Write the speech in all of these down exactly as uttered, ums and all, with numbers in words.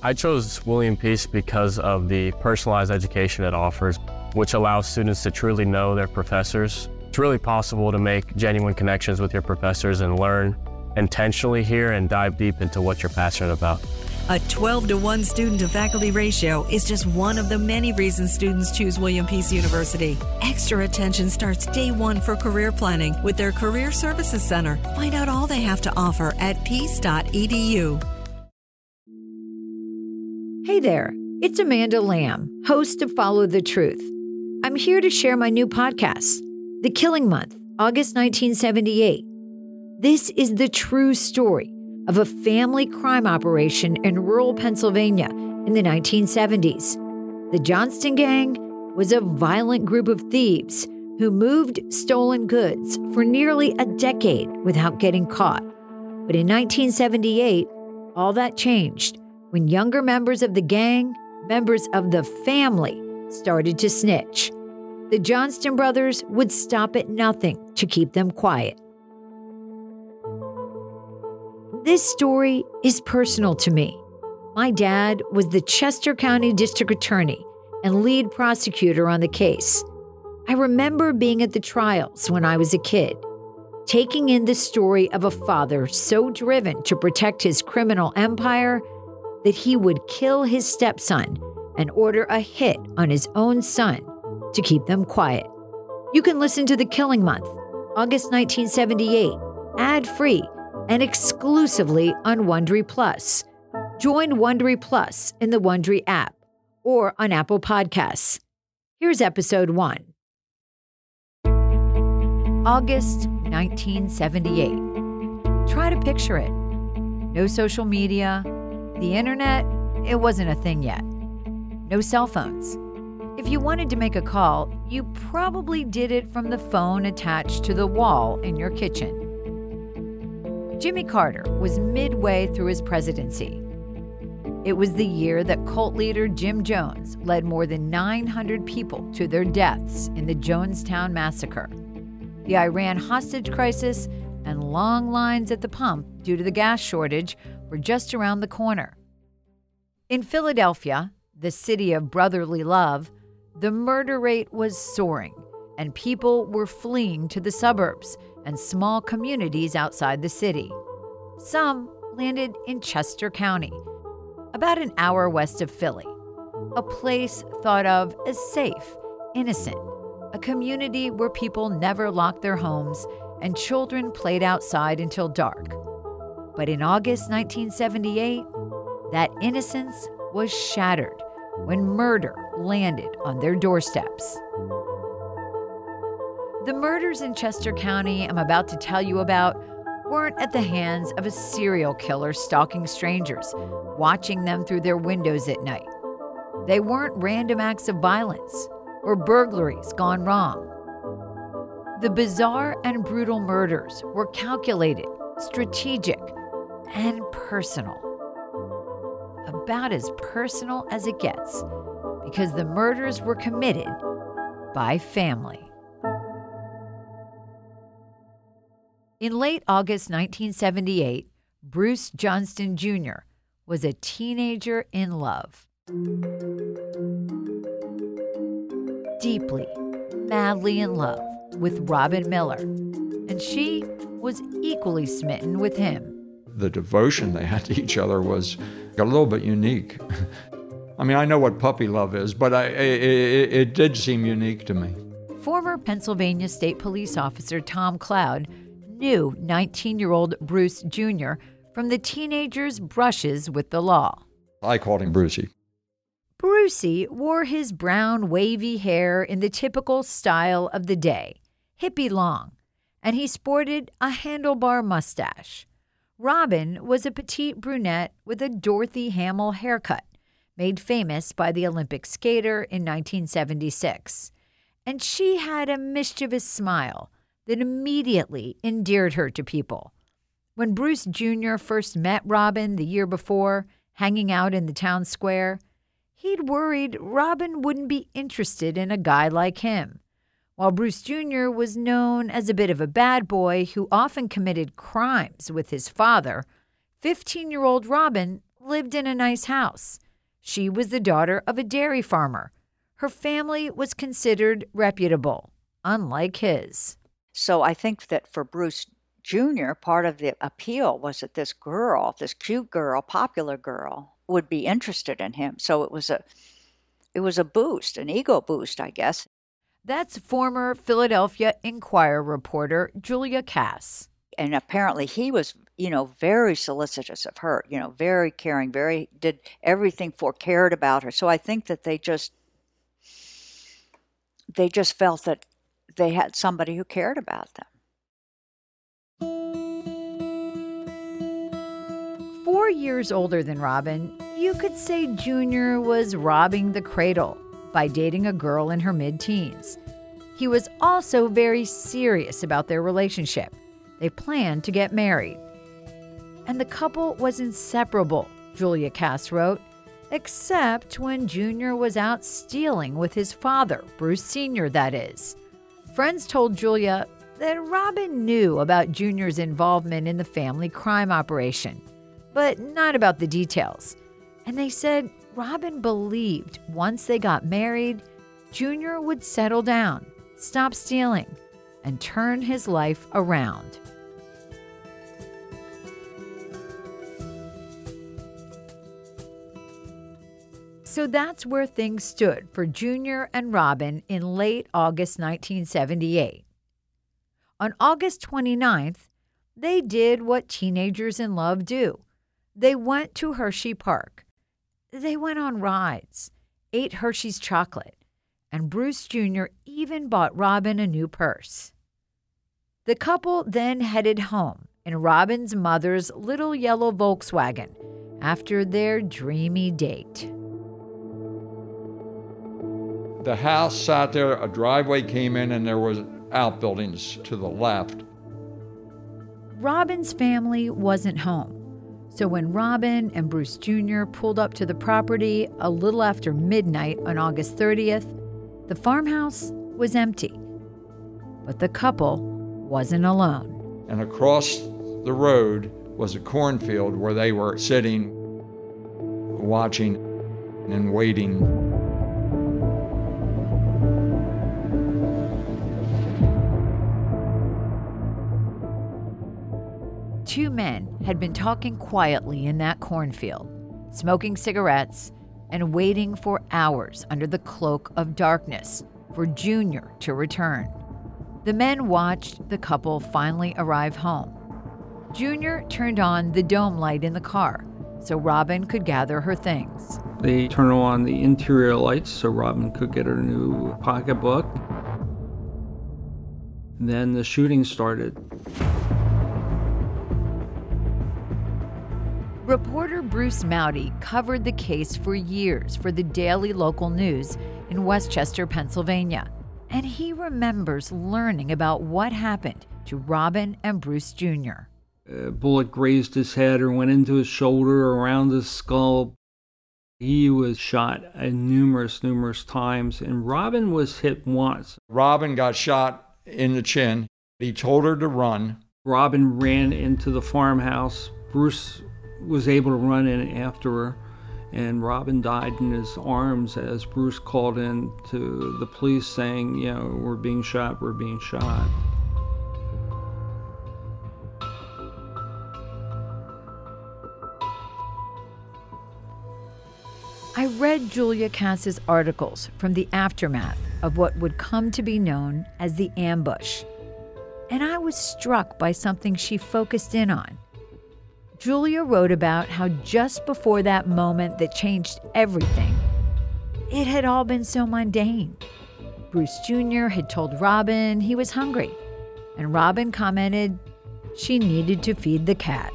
I chose William Peace because of the personalized education it offers, which allows students to truly know their professors. It's really possible to make genuine connections with your professors and learn intentionally here and dive deep into what you're passionate about. A twelve to one student to faculty ratio is just one of the many reasons students choose William Peace University. Extra attention starts day one for career planning with their Career Services Center. Find out all they have to offer at peace dot e d u. Hey there, it's Amanda Lamb, host of Follow the Truth. I'm here to share my new podcast, The Killing Month, August nineteen seventy-eight. This is the true story of a family crime operation in rural Pennsylvania in the nineteen seventies. The Johnston Gang was a violent group of thieves who moved stolen goods for nearly a decade without getting caught. But in nineteen seventy-eight, all that changed when younger members of the gang, members of the family, started to snitch. The Johnston brothers would stop at nothing to keep them quiet. This story is personal to me. My dad was the Chester County District Attorney and lead prosecutor on the case. I remember being at the trials when I was a kid, taking in the story of a father so driven to protect his criminal empire that he would kill his stepson and order a hit on his own son to keep them quiet. You can listen to The Killing Month, August nineteen seventy-eight, ad-free and exclusively on Wondery Plus. Join Wondery Plus in the Wondery app or on Apple Podcasts. Here's episode one. August nineteen seventy-eight. Try to picture it. No social media. The internet, it wasn't a thing yet. No cell phones. If you wanted to make a call, you probably did it from the phone attached to the wall in your kitchen. Jimmy Carter was midway through his presidency. It was the year that cult leader Jim Jones led more than nine hundred people to their deaths in the Jonestown Massacre. The Iran hostage crisis and long lines at the pump due to the gas shortage were just around the corner. In Philadelphia, the city of brotherly love, the murder rate was soaring, and people were fleeing to the suburbs and small communities outside the city. Some landed in Chester County, about an hour west of Philly, a place thought of as safe, innocent, a community where people never locked their homes and children played outside until dark. But in August nineteen seventy-eight, that innocence was shattered when murder landed on their doorsteps. The murders in Chester County I'm about to tell you about weren't at the hands of a serial killer stalking strangers, watching them through their windows at night. They weren't random acts of violence or burglaries gone wrong. The bizarre and brutal murders were calculated, strategic, and personal. About as personal as it gets, because the murders were committed by family. In late August nineteen seventy-eight, Bruce Johnston Junior was a teenager in love. Deeply, madly in love with Robin Miller, and she was equally smitten with him. The devotion they had to each other was a little bit unique. I mean, I know what puppy love is, but I, it, it did seem unique to me. Former Pennsylvania State Police Officer Tom Cloud knew nineteen-year-old Bruce Junior from the teenager's brushes with the law. I called him Brucey. Brucey wore his brown, wavy hair in the typical style of the day, hippie long, and he sported a handlebar mustache. Robin was a petite brunette with a Dorothy Hamill haircut, made famous by the Olympic skater in nineteen seventy-six. And she had a mischievous smile that immediately endeared her to people. When Bruce Junior first met Robin the year before, hanging out in the town square, he'd worried Robin wouldn't be interested in a guy like him. While Bruce Junior was known as a bit of a bad boy who often committed crimes with his father, fifteen-year-old Robin lived in a nice house. She was the daughter of a dairy farmer. Her family was considered reputable, unlike his. So I think that for Bruce Junior, part of the appeal was that this girl, this cute girl, popular girl, would be interested in him. So it was a it was a boost, an ego boost, I guess. That's former Philadelphia Inquirer reporter Julia Cass. And apparently he was, you know, very solicitous of her, you know, very caring, very, did everything for, cared about her. So I think that they just, they just felt that they had somebody who cared about them. Four years older than Robin, you could say Junior was robbing the cradle by dating a girl in her mid-teens. He was also very serious about their relationship. They planned to get married. And the couple was inseparable, Julia Cass wrote, except when Junior was out stealing with his father, Bruce Senior, that is. Friends told Julia that Robin knew about Junior's involvement in the family crime operation, but not about the details. And they said Robin believed once they got married, Junior would settle down, stop stealing, and turn his life around. So that's where things stood for Junior and Robin in late August nineteen seventy-eight. On August twenty-ninth, they did what teenagers in love do. They went to Hershey Park. They went on rides, ate Hershey's chocolate, and Bruce Junior even bought Robin a new purse. The couple then headed home in Robin's mother's little yellow Volkswagen after their dreamy date. The house sat there, a driveway came in, and there was outbuildings to the left. Robin's family wasn't home. So when Robin and Bruce Junior pulled up to the property a little after midnight on August thirtieth, the farmhouse was empty. But the couple wasn't alone. And across the road was a cornfield where they were sitting, watching and waiting. Two men had been talking quietly in that cornfield, smoking cigarettes and waiting for hours under the cloak of darkness for Junior to return. The men watched the couple finally arrive home. Junior turned on the dome light in the car so Robin could gather her things. They turned on the interior lights so Robin could get her new pocketbook. Then the shooting started. Reporter Bruce Mouty covered the case for years for the Daily Local News in Westchester, Pennsylvania, and he remembers learning about what happened to Robin and Bruce Junior A bullet grazed his head or went into his shoulder or around his skull. He was shot numerous, numerous times, and Robin was hit once. Robin got shot in the chin. He told her to run. Robin ran into the farmhouse. Bruce was able to run in after her, and Robin died in his arms as Bruce called in to the police saying, you know, we're being shot, we're being shot. I read Julia Cass's articles from the aftermath of what would come to be known as the ambush, and I was struck by something she focused in on. Julia wrote about how just before that moment that changed everything, it had all been so mundane. Bruce Junior had told Robin he was hungry, and Robin commented she needed to feed the cat.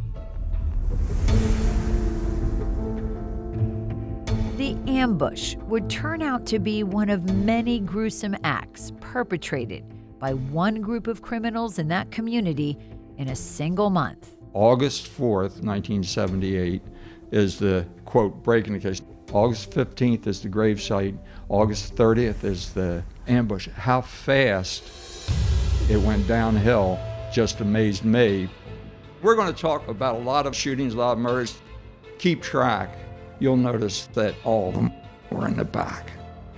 The ambush would turn out to be one of many gruesome acts perpetrated by one group of criminals in that community in a single month. August fourth, nineteen seventy-eight is the, quote, breaking the case. August fifteenth is the gravesite. August thirtieth is the ambush. How fast it went downhill just amazed me. We're going to talk about a lot of shootings, a lot of murders. keep track, you'll notice that all of them were in the back.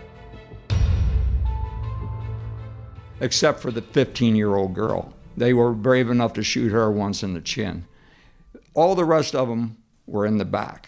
Except for the fifteen-year-old girl. They were brave enough to shoot her once in the chin. All the rest of them were in the back.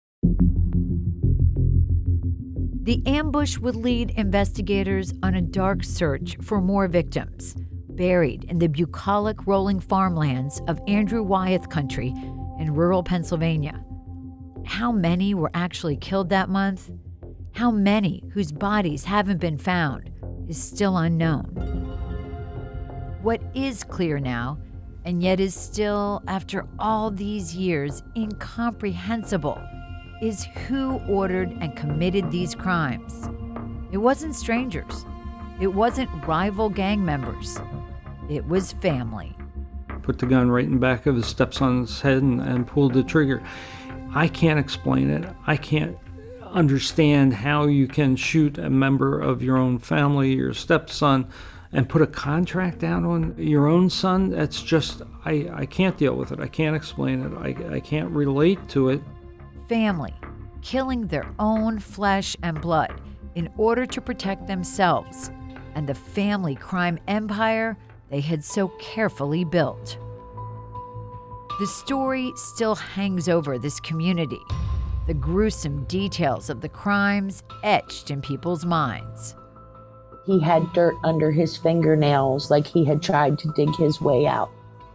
The ambush would lead investigators on a dark search for more victims, buried in the bucolic rolling farmlands of Andrew Wyeth country in rural Pennsylvania. How many were actually killed that month? How many whose bodies haven't been found is still unknown. What is clear now, and yet is still, after all these years, incomprehensible, is who ordered and committed these crimes. It wasn't strangers. It wasn't rival gang members. It was family. Put the gun right in the back of his stepson's head and, and pulled the trigger. I can't explain it. I can't understand how you can shoot a member of your own family, your stepson, and put a contract out on your own son. That's just, I, I can't deal with it. I can't explain it. I, I can't relate to it. Family, killing their own flesh and blood in order to protect themselves and the family crime empire they had so carefully built. The story still hangs over this community, the gruesome details of the crimes etched in people's minds. He had dirt under his fingernails, like he had tried to dig his way out.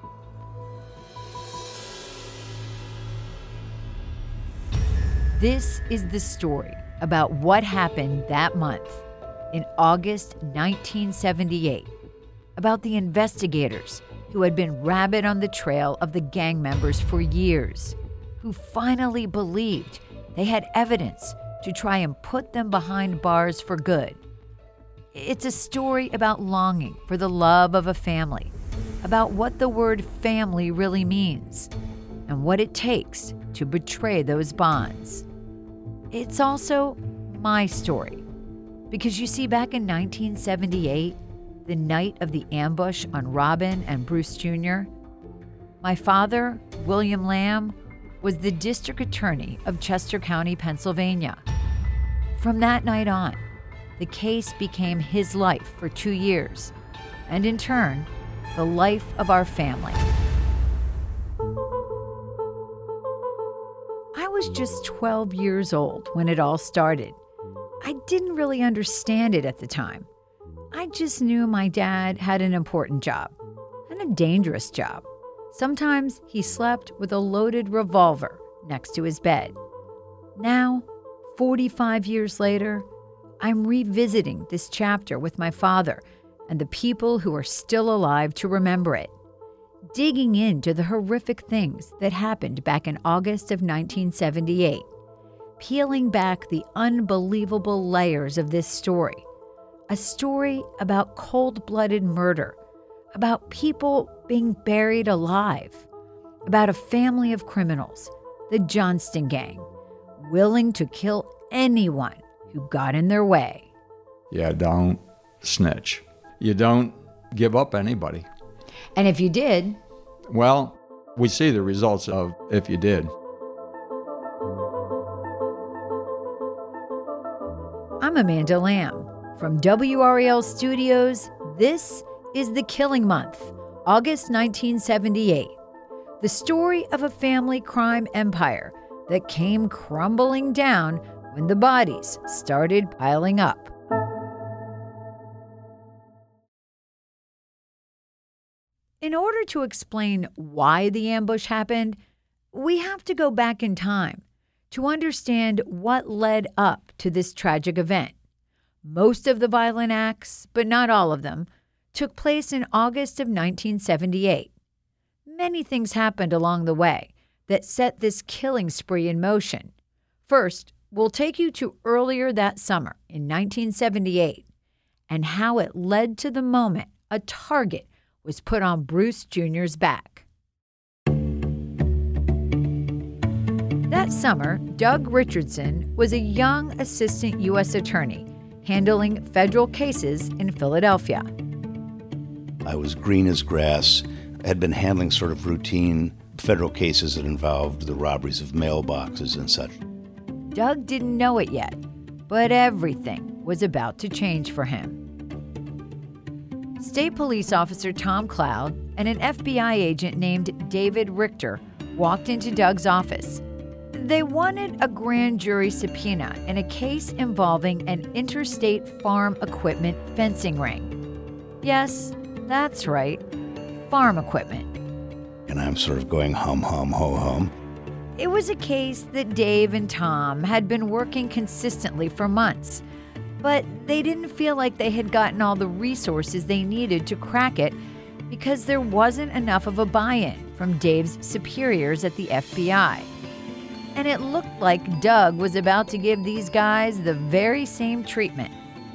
This is the story about what happened that month in August nineteen seventy-eight, about the investigators who had been rabid on the trail of the gang members for years, who finally believed they had evidence to try and put them behind bars for good. It's a story about longing for the love of a family, about what the word family really means, and what it takes to betray those bonds. It's also my story, because you see, back in nineteen seventy-eight, the night of the ambush on Robin and Bruce Junior, my father, William Lamb, was the district attorney of Chester County, Pennsylvania. From that night on, the case became his life for two years, and in turn, the life of our family. I was just twelve years old when it all started. I didn't really understand it at the time. I just knew my dad had an important job, and a dangerous job. Sometimes he slept with a loaded revolver next to his bed. Now, forty-five years later, I'm revisiting this chapter with my father and the people who are still alive to remember it, digging into the horrific things that happened back in August of nineteen seventy-eight, peeling back the unbelievable layers of this story. A story about cold-blooded murder, about people being buried alive, about a family of criminals, the Johnston Gang, willing to kill anyone who got in their way. Yeah, don't snitch. You don't give up anybody. And if you did, well, we see the results of if you did. I'm Amanda Lamb. From W R A L Studios, this is The Killing Month, August nineteen seventy-eight. The story of a family crime empire that came crumbling down when the bodies started piling up. In order to explain why the ambush happened, we have to go back in time to understand what led up to this tragic event. Most of the violent acts, but not all of them, took place in August of nineteen seventy-eight. Many things happened along the way that set this killing spree in motion. First, we'll take you to earlier that summer in nineteen seventy-eight and how it led to the moment a target was put on Bruce Junior's back. That summer, Doug Richardson was a young assistant U S attorney handling federal cases in Philadelphia. I was green as grass. I had been handling sort of routine federal cases that involved the robberies of mailboxes and such. Doug didn't know it yet, but everything was about to change for him. State Police Officer Tom Cloud and an F B I agent named David Richter walked into Doug's office. They wanted a grand jury subpoena in a case involving an interstate farm equipment fencing ring. Yes, that's right, farm equipment. And I'm sort of going hum, hum, ho, hum. It was a case that Dave and Tom had been working consistently for months, but they didn't feel like they had gotten all the resources they needed to crack it because there wasn't enough of a buy-in from Dave's superiors at the F B I. And it looked like Doug was about to give these guys the very same treatment.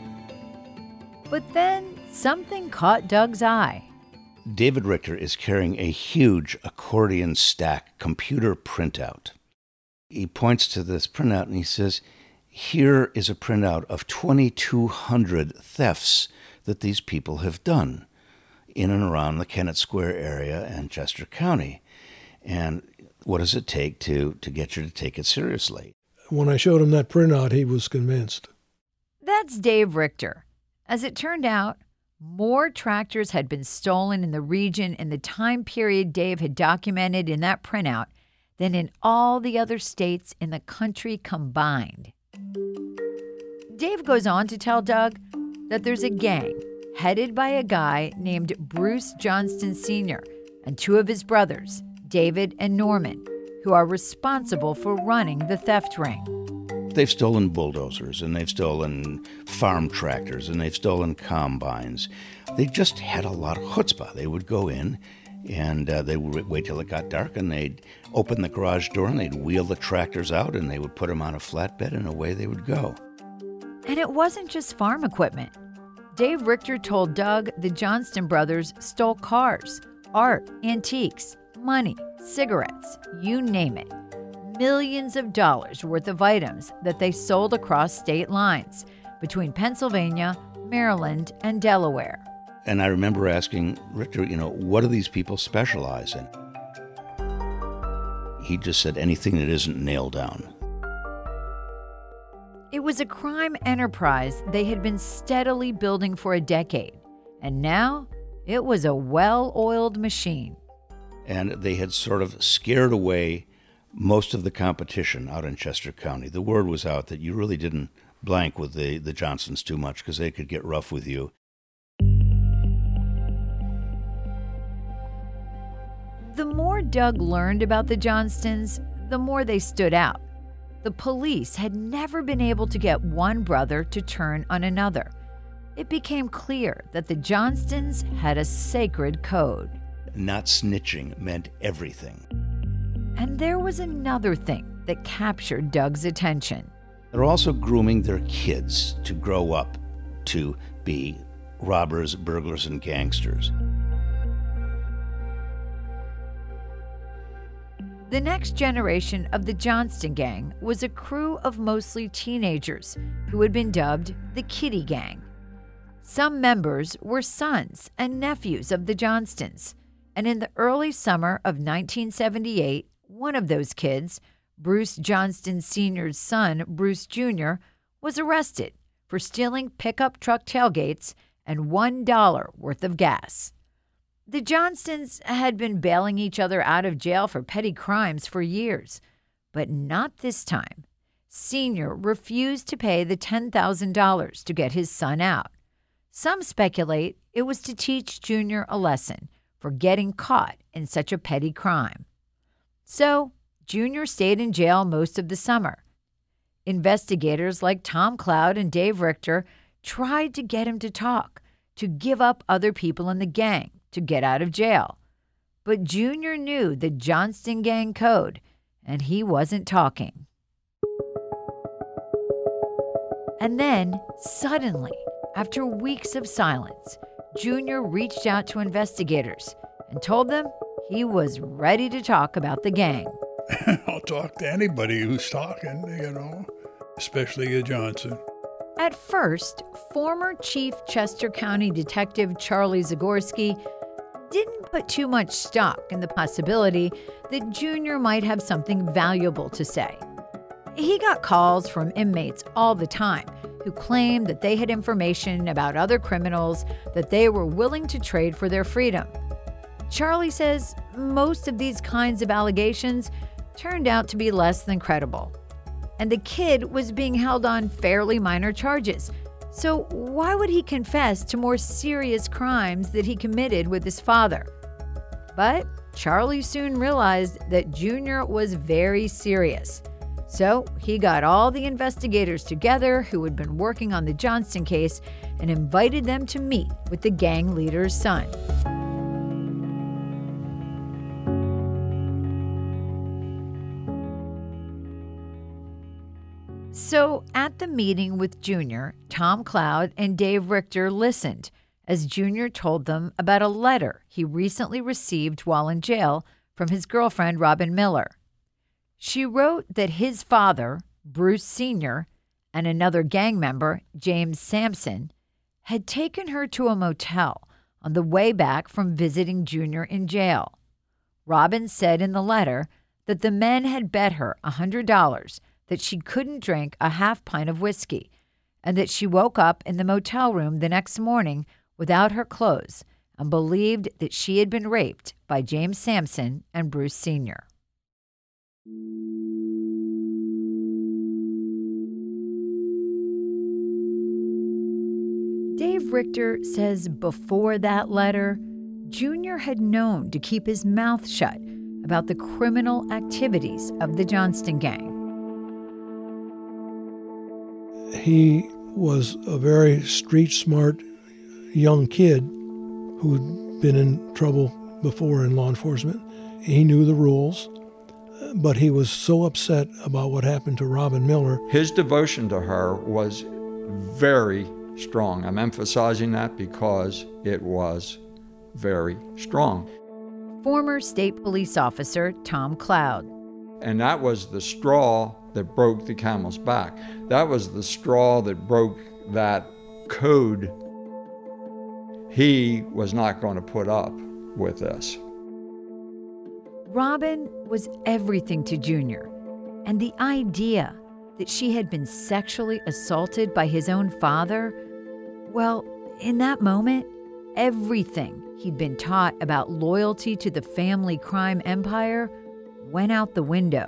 But then something caught Doug's eye. David Richter is carrying a huge accordion stack computer printout. He points to this printout and he says, here is a printout of twenty-two hundred thefts that these people have done in and around the Kennett Square area and Chester County. And what does it take to, to get you to take it seriously? When I showed him that printout, he was convinced. That's Dave Richter. As it turned out, more tractors had been stolen in the region in the time period Dave had documented in that printout than in all the other states in the country combined. Dave goes on to tell Doug that there's a gang headed by a guy named Bruce Johnston Senior and two of his brothers, David and Norman, who are responsible for running the theft ring. They've stolen bulldozers, and they've stolen farm tractors, and they've stolen combines. They just had a lot of chutzpah. They would go in, and uh, they would wait till it got dark, and they'd open the garage door, and they'd wheel the tractors out, and they would put them on a flatbed, and away they would go. And it wasn't just farm equipment. Dave Richter told Doug the Johnston brothers stole cars, art, antiques, money, cigarettes, you name it. Millions of dollars worth of items that they sold across state lines between Pennsylvania, Maryland, and Delaware. And I remember asking Richter, you know, what do these people specialize in? He just said anything that isn't nailed down. It was a crime enterprise they had been steadily building for a decade, and now it was a well-oiled machine. And they had sort of scared away most of the competition out in Chester County. The word was out that you really didn't blank with the, the Johnstons too much because they could get rough with you. The more Doug learned about the Johnstons, the more they stood out. The police had never been able to get one brother to turn on another. It became clear that the Johnstons had a sacred code. Not snitching meant everything. And there was another thing that captured Doug's attention. They're also grooming their kids to grow up to be robbers, burglars, and gangsters. The next generation of the Johnston Gang was a crew of mostly teenagers who had been dubbed the Kitty Gang. Some members were sons and nephews of the Johnstons, and in the early summer of nineteen seventy-eight, one of those kids, Bruce Johnston Senior's son, Bruce Junior, was arrested for stealing pickup truck tailgates and one dollar worth of gas. The Johnstons had been bailing each other out of jail for petty crimes for years, but not this time. Senior refused to pay the ten thousand dollars to get his son out. Some speculate it was to teach Junior a lesson for getting caught in such a petty crime. So, Junior stayed in jail most of the summer. Investigators like Tom Cloud and Dave Richter tried to get him to talk, to give up other people in the gang, to get out of jail. But Junior knew the Johnston Gang code, and he wasn't talking. And then, suddenly, after weeks of silence, Junior reached out to investigators and told them he was ready to talk about the gang. I'll talk to anybody who's talking, you know, especially a Johnson. At first, former Chief Chester County Detective Charlie Zagorski didn't put too much stock in the possibility that Junior might have something valuable to say. He got calls from inmates all the time who claimed that they had information about other criminals that they were willing to trade for their freedom. Charlie says most of these kinds of allegations turned out to be less than credible. And the kid was being held on fairly minor charges. So why would he confess to more serious crimes that he committed with his father? But Charlie soon realized that Junior was very serious. So he got all the investigators together who had been working on the Johnston case and invited them to meet with the gang leader's son. So at the meeting with Junior, Tom Cloud and Dave Richter listened as Junior told them about a letter he recently received while in jail from his girlfriend, Robin Miller. She wrote that his father, Bruce Senior, and another gang member, James Sampson, had taken her to a motel on the way back from visiting Junior in jail. Robin said in the letter that the men had bet her one hundred dollars that she couldn't drink a half pint of whiskey, and that she woke up in the motel room the next morning without her clothes and believed that she had been raped by James Sampson and Bruce Senior Dave Richter says before that letter, Junior had known to keep his mouth shut about the criminal activities of the Johnston gang. He was a very street-smart young kid who'd been in trouble before in law enforcement. He knew the rules, but he was so upset about what happened to Robin Miller. His devotion to her was very strong. I'm emphasizing that because it was very strong. Former state police officer Tom Cloud. And that was the straw that broke the camel's back. That was the straw that broke that code. He was not going to put up with this. Robin was everything to Junior, and the idea that she had been sexually assaulted by his own father, well, in that moment, everything he'd been taught about loyalty to the family crime empire went out the window.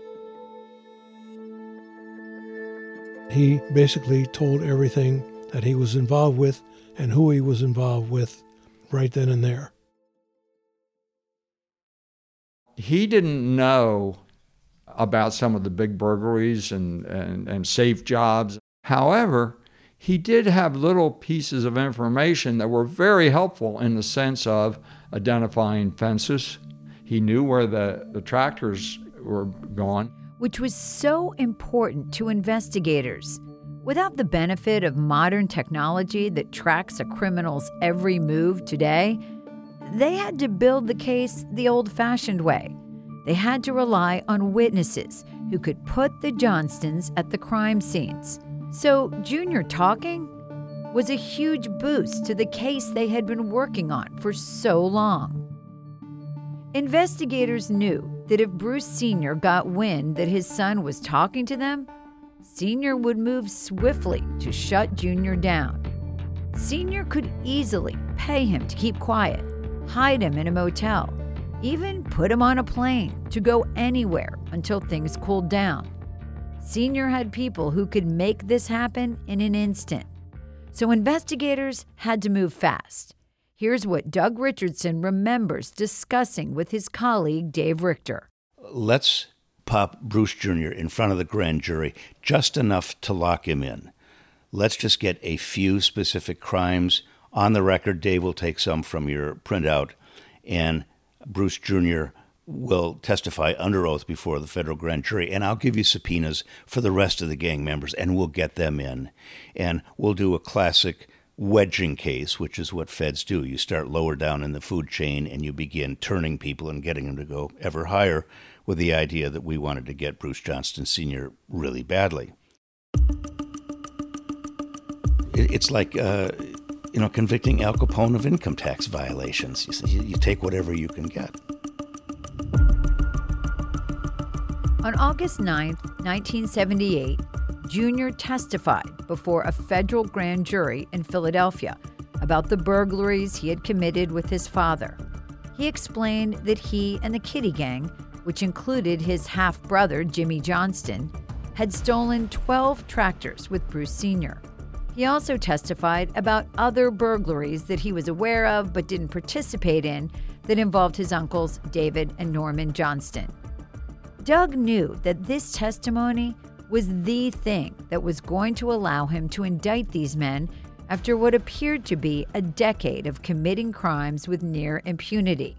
He basically told everything that he was involved with and who he was involved with right then and there. He didn't know about some of the big burglaries and, and, and safe jobs. However, he did have little pieces of information that were very helpful in the sense of identifying fences. He knew where the, the tractors were going. Which was so important to investigators. Without the benefit of modern technology that tracks a criminal's every move today, they had to build the case the old-fashioned way. They had to rely on witnesses who could put the Johnstons at the crime scenes. So Junior talking was a huge boost to the case they had been working on for so long. Investigators knew that if Bruce Senior got wind that his son was talking to them, Senior would move swiftly to shut Junior down. Senior could easily pay him to keep quiet, hide him in a motel, even put him on a plane to go anywhere until things cooled down. Senior had people who could make this happen in an instant. So investigators had to move fast. Here's what Doug Richardson remembers discussing with his colleague, Dave Richter. Let's pop Bruce Junior in front of the grand jury, just enough to lock him in. Let's just get a few specific crimes on the record. Dave will take some from your printout, and Bruce Junior will testify under oath before the federal grand jury, and I'll give you subpoenas for the rest of the gang members, and we'll get them in. And we'll do a classic wedging case, which is what feds do. You start lower down in the food chain, and you begin turning people and getting them to go ever higher with the idea that we wanted to get Bruce Johnston Senior really badly. It's like uh, you know, convicting Al Capone of income tax violations. You, you take whatever you can get. On August ninth, nineteen seventy-eight, Junior testified before a federal grand jury in Philadelphia about the burglaries he had committed with his father. He explained that he and the Kitty Gang, which included his half-brother Jimmy Johnston, had stolen twelve tractors with Bruce Senior He also testified about other burglaries that he was aware of but didn't participate in that involved his uncles David and Norman Johnston. Doug knew that this testimony was the thing that was going to allow him to indict these men after what appeared to be a decade of committing crimes with near impunity.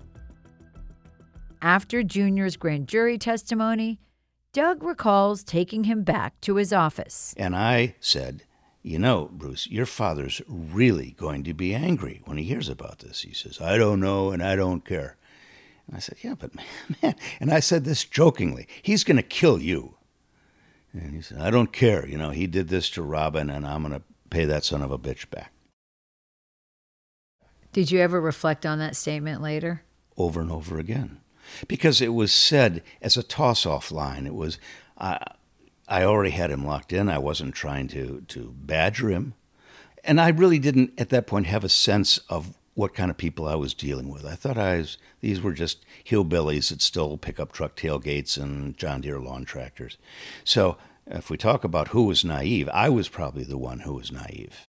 After Junior's grand jury testimony, Doug recalls taking him back to his office. And I said, you know, Bruce, your father's really going to be angry when he hears about this. He says, I don't know and I don't care. And I said, yeah, but man, and I said this jokingly, he's going to kill you. And he said, I don't care. You know, he did this to Robin, and I'm going to pay that son of a bitch back. Did you ever reflect on that statement later? Over and over again. Because it was said as a toss-off line. It was, uh, I already had him locked in. I wasn't trying to, to badger him. And I really didn't, at that point, have a sense of what kind of people I was dealing with. I thought I was, these were just hillbillies that stole pickup truck tailgates and John Deere lawn tractors. So if we talk about who was naive, I was probably the one who was naive.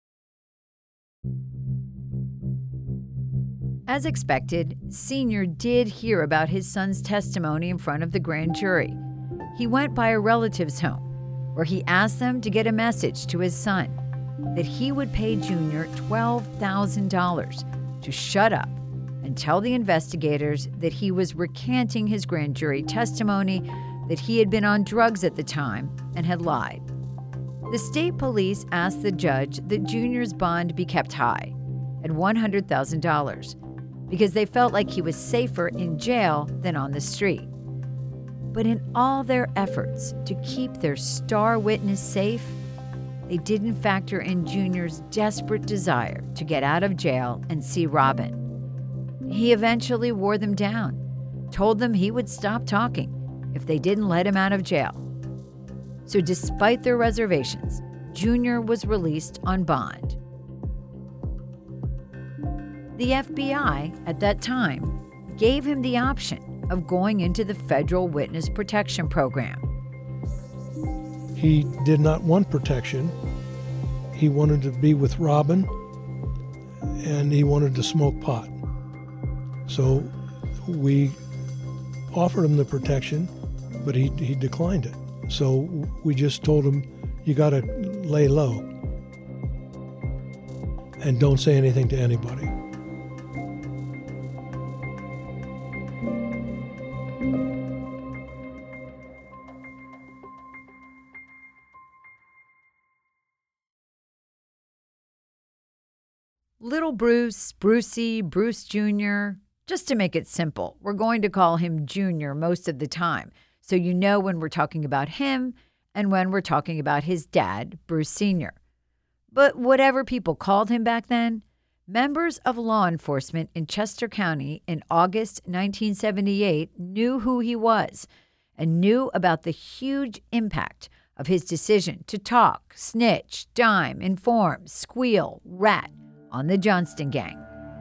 As expected, Senior did hear about his son's testimony in front of the grand jury. He went by a relative's home, where he asked them to get a message to his son that he would pay Junior twelve thousand dollars to shut up and tell the investigators that he was recanting his grand jury testimony that he had been on drugs at the time and had lied. The state police asked the judge that Junior's bond be kept high at one hundred thousand dollars because they felt like he was safer in jail than on the street. But in all their efforts to keep their star witness safe, they didn't factor in Junior's desperate desire to get out of jail and see Robin. He eventually wore them down, told them he would stop talking if they didn't let him out of jail. So despite their reservations, Junior was released on bond. The F B I, at that time, gave him the option of going into the Federal Witness Protection Program. He did not want protection. He wanted to be with Robin, and he wanted to smoke pot. So we offered him the protection, but he, he declined it. So we just told him, you got to lay low and don't say anything to anybody. Little Bruce, Brucey, Bruce Junior, just to make it simple, we're going to call him Junior most of the time, so you know when we're talking about him and when we're talking about his dad, Bruce Senior But whatever people called him back then, members of law enforcement in Chester County in August nineteen seventy-eight knew who he was and knew about the huge impact of his decision to talk, snitch, dime, inform, squeal, rat on the Johnston Gang.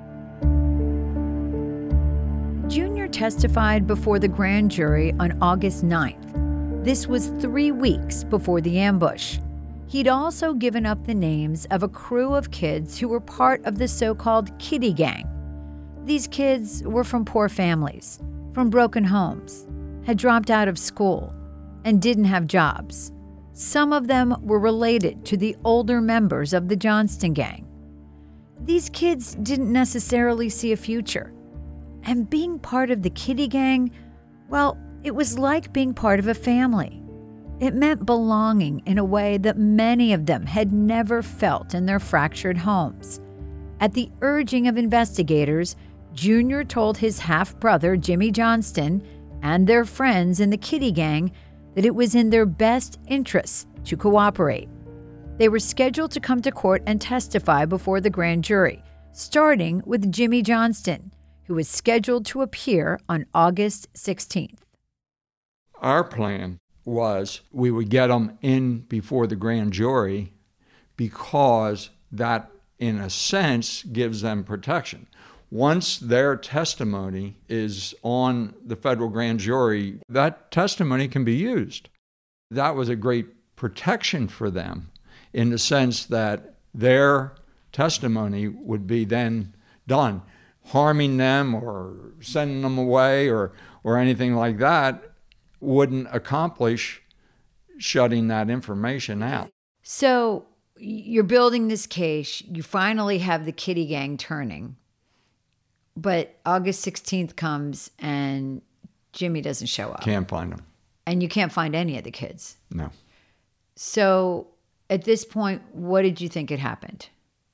Junior testified before the grand jury on August ninth. This was three weeks before the ambush. He'd also given up the names of a crew of kids who were part of the so-called Kitty Gang. These kids were from poor families, from broken homes, had dropped out of school, and didn't have jobs. Some of them were related to the older members of the Johnston Gang. These kids didn't necessarily see a future. And being part of the Kitty Gang, well, it was like being part of a family. It meant belonging in a way that many of them had never felt in their fractured homes. At the urging of investigators, Junior told his half-brother Jimmy Johnston and their friends in the Kitty Gang that it was in their best interests to cooperate. They were scheduled to come to court and testify before the grand jury, starting with Jimmy Johnston, who was scheduled to appear on August sixteenth. Our plan was we would get them in before the grand jury because that, in a sense, gives them protection. Once their testimony is on the federal grand jury, that testimony can be used. That was a great protection for them in the sense that their testimony would be then done. Harming them or sending them away or, or anything like that wouldn't accomplish shutting that information out. So you're building this case. You finally have the Kitty Gang turning. But August sixteenth comes and Jimmy doesn't show up. Can't find him. And you can't find any of the kids. No. So at this point, what did you think had happened?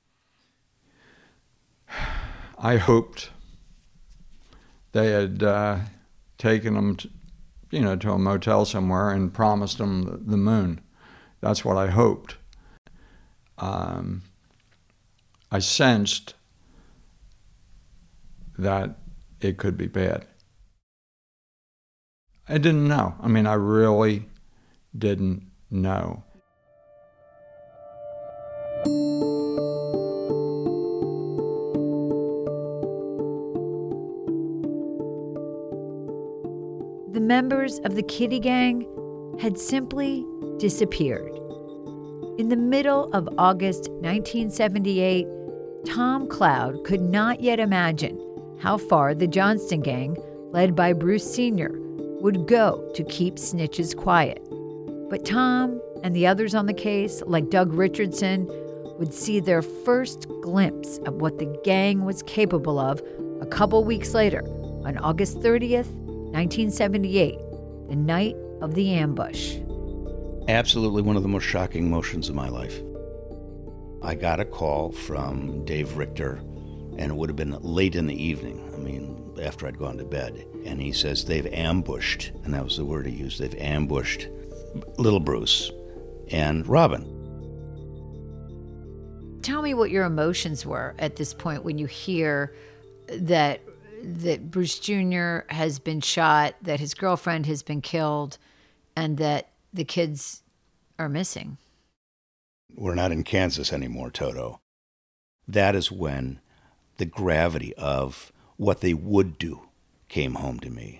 I hoped they had uh, taken them, to, you know, to a motel somewhere and promised them the, the moon. That's what I hoped. Um, I sensed that it could be bad. I didn't know. I mean, I really didn't know. The members of the Kitty Gang had simply disappeared. In the middle of August nineteen seventy-eight, Tom Cloud could not yet imagine how far the Johnston Gang, led by Bruce Senior, would go to keep snitches quiet. But Tom and the others on the case, like Doug Richardson, would see their first glimpse of what the gang was capable of a couple weeks later, on August thirtieth, nineteen seventy-eight, the night of the ambush. Absolutely one of the most shocking motions of my life. I got a call from Dave Richter, and it would have been late in the evening, I mean, after I'd gone to bed. And he says, they've ambushed, and that was the word he used, they've ambushed little Bruce and Robin. Tell me what your emotions were at this point when you hear that that Bruce Junior has been shot, that his girlfriend has been killed, and that the kids are missing. We're not in Kansas anymore, Toto. That is when the gravity of what they would do came home to me.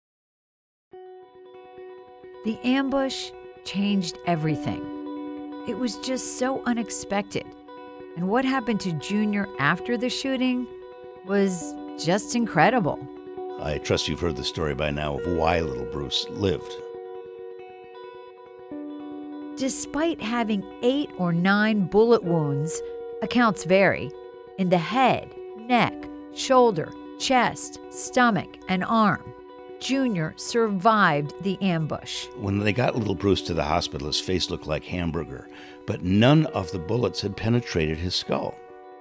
The ambush changed everything. It was just so unexpected. And what happened to Junior after the shooting was just incredible. I trust you've heard the story by now of why little Bruce lived. Despite having eight or nine bullet wounds, accounts vary, in the head, neck, shoulder, chest, stomach, and arm, Junior survived the ambush. When they got little Bruce to the hospital, his face looked like hamburger, but none of the bullets had penetrated his skull.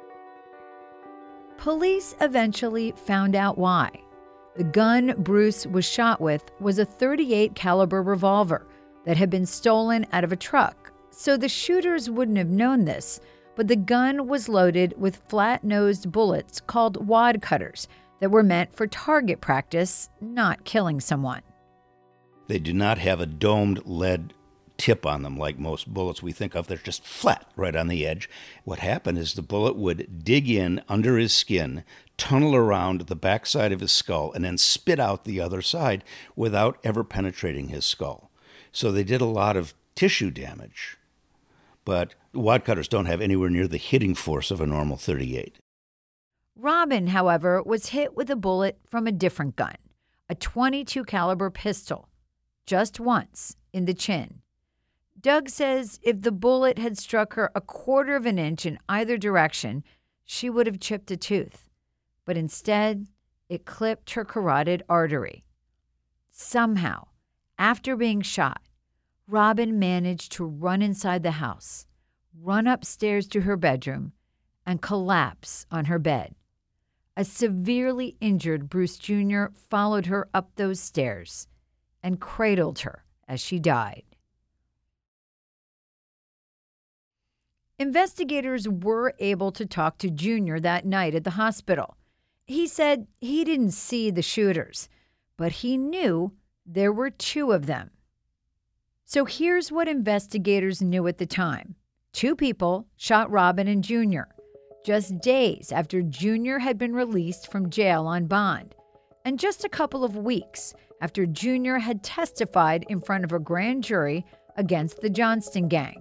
Police eventually found out why. The gun Bruce was shot with was a thirty-eight caliber revolver that had been stolen out of a truck, so the shooters wouldn't have known this, but the gun was loaded with flat-nosed bullets called wad cutters that were meant for target practice, not killing someone. They do not have a domed lead tip on them like most bullets we think of. They're just flat right on the edge. What happened is the bullet would dig in under his skin, tunnel around the backside of his skull, and then spit out the other side without ever penetrating his skull. So they did a lot of tissue damage. But wad cutters don't have anywhere near the hitting force of a normal thirty-eight. Robin, however, was hit with a bullet from a different gun, a twenty-two caliber pistol, just once in the chin. Doug says if the bullet had struck her a quarter of an inch in either direction, she would have chipped a tooth. But instead, it clipped her carotid artery. Somehow, after being shot, Robin managed to run inside the house, run upstairs to her bedroom, and collapse on her bed. A severely injured Bruce Junior followed her up those stairs and cradled her as she died. Investigators were able to talk to Junior that night at the hospital. He said he didn't see the shooters, but he knew there were two of them. So here's what investigators knew at the time. Two people shot Robin and Junior just days after Junior had been released from jail on bond, and just a couple of weeks after Junior had testified in front of a grand jury against the Johnston gang.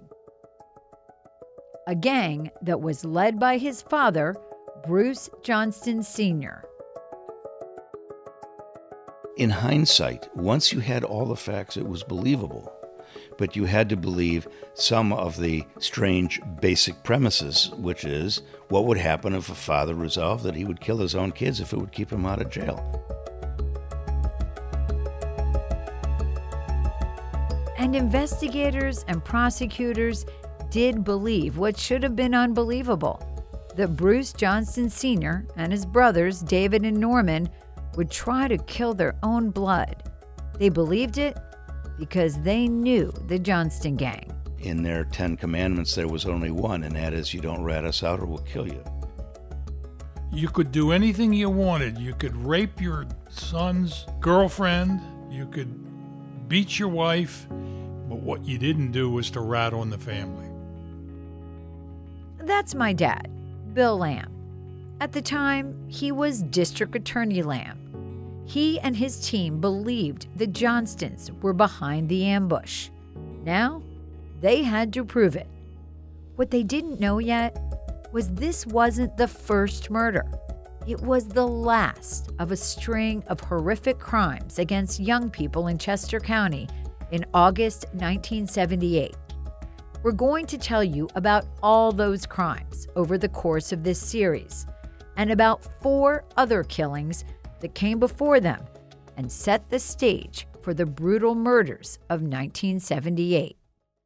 A gang that was led by his father, Bruce Johnston Senior In hindsight, once you had all the facts, it was believable. But you had to believe some of the strange basic premises, which is what would happen if a father resolved that he would kill his own kids if it would keep him out of jail. And investigators and prosecutors did believe what should have been unbelievable, that Bruce Johnston Senior and his brothers, David and Norman, would try to kill their own blood. They believed it because they knew the Johnston gang. In their Ten Commandments, there was only one, and that is, you don't rat us out or we'll kill you. You could do anything you wanted. You could rape your son's girlfriend. You could beat your wife. But what you didn't do was to rat on the family. That's my dad, Bill Lamb. At the time, he was District Attorney Lamb. He and his team believed the Johnstons were behind the ambush. Now, they had to prove it. What they didn't know yet was this wasn't the first murder. It was the last of a string of horrific crimes against young people in Chester County in August nineteen seventy-eight. We're going to tell you about all those crimes over the course of this series, and about four other killings that came before them and set the stage for the brutal murders of nineteen seventy-eight.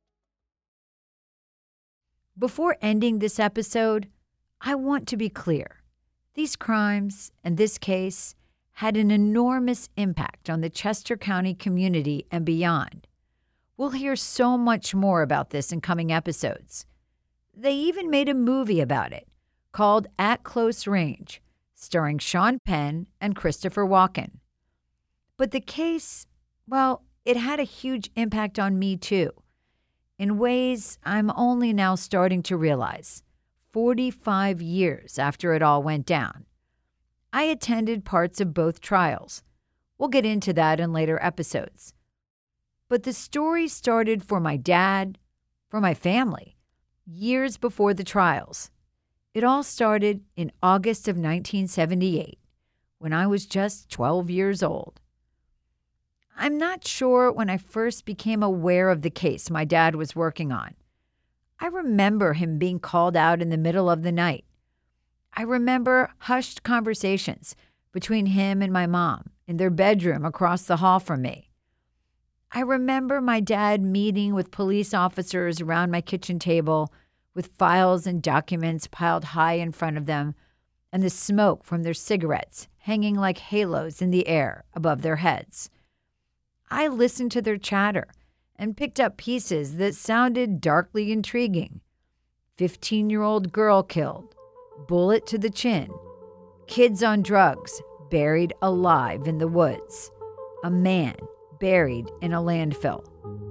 Before ending this episode, I want to be clear. These crimes and this case had an enormous impact on the Chester County community and beyond. We'll hear so much more about this in coming episodes. They even made a movie about it called At Close Range, starring Sean Penn and Christopher Walken. But the case, well, it had a huge impact on me too, in ways I'm only now starting to realize, forty-five years after it all went down. I attended parts of both trials. We'll get into that in later episodes. But the story started for my dad, for my family, years before the trials. It all started in August of nineteen seventy-eight, when I was just twelve years old. I'm not sure when I first became aware of the case my dad was working on. I remember him being called out in the middle of the night. I remember hushed conversations between him and my mom in their bedroom across the hall from me. I remember my dad meeting with police officers around my kitchen table with files and documents piled high in front of them and the smoke from their cigarettes hanging like halos in the air above their heads. I listened to their chatter and picked up pieces that sounded darkly intriguing. fifteen-year-old girl killed, bullet to the chin, kids on drugs buried alive in the woods, a man buried in a landfill.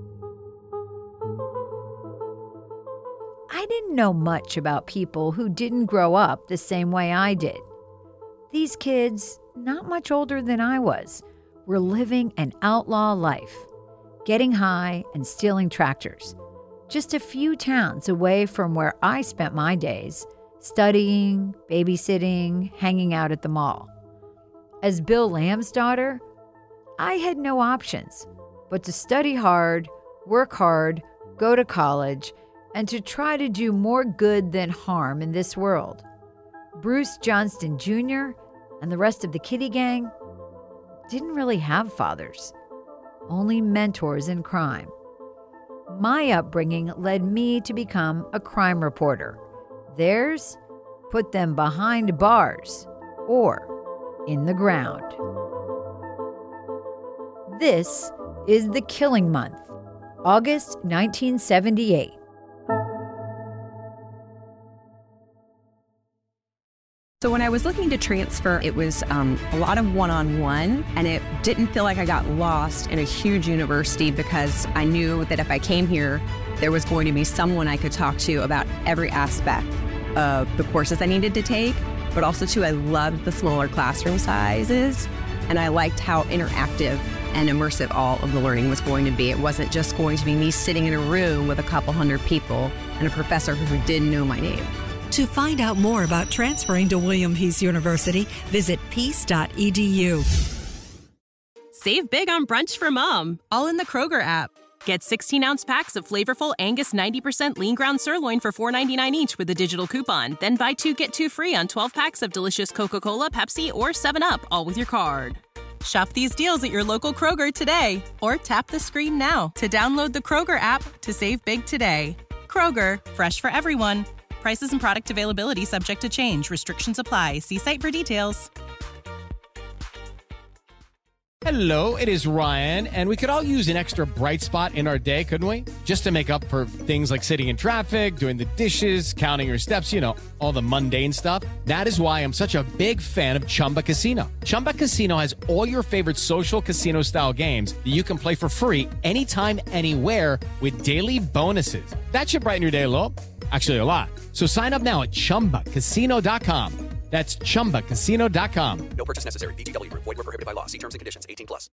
I didn't know much about people who didn't grow up the same way I did. These kids, not much older than I was, were living an outlaw life, getting high and stealing tractors, just a few towns away from where I spent my days, studying, babysitting, hanging out at the mall. As Bill Lamb's daughter, I had no options but to study hard, work hard, go to college, and to try to do more good than harm in this world. Bruce Johnston Junior and the rest of the Kitty Gang didn't really have fathers, only mentors in crime. My upbringing led me to become a crime reporter. Theirs put them behind bars or in the ground. This is The Killing Month, August nineteen seventy-eight. So when I was looking to transfer, it was um, a lot of one-on-one, and it didn't feel like I got lost in a huge university because I knew that if I came here, there was going to be someone I could talk to about every aspect of the courses I needed to take, but also too, I loved the smaller classroom sizes, and I liked how interactive and immersive all of the learning was going to be. It wasn't just going to be me sitting in a room with a couple hundred people and a professor who didn't know my name. To find out more about transferring to William Peace University, visit peace dot e d u. Save big on brunch for mom, all in the Kroger app. Get sixteen-ounce packs of flavorful Angus ninety percent lean ground sirloin for four ninety-nine each with a digital coupon. Then buy two, get two free on twelve packs of delicious Coca-Cola, Pepsi, or seven up, all with your card. Shop these deals at your local Kroger today, or tap the screen now to download the Kroger app to save big today. Kroger, fresh for everyone. Prices and product availability subject to change. Restrictions apply. See site for details. Hello, it is Ryan, and we could all use an extra bright spot in our day, couldn't we? Just to make up for things like sitting in traffic, doing the dishes, counting your steps, you know, all the mundane stuff. That is why I'm such a big fan of Chumba Casino. Chumba Casino has all your favorite social casino-style games that you can play for free anytime, anywhere with daily bonuses. That should brighten your day a little. Actually, a lot. So sign up now at chumba casino dot com. That's chumba casino dot com. No purchase necessary. V G W Group. Void where prohibited by law. See terms and conditions. eighteen plus.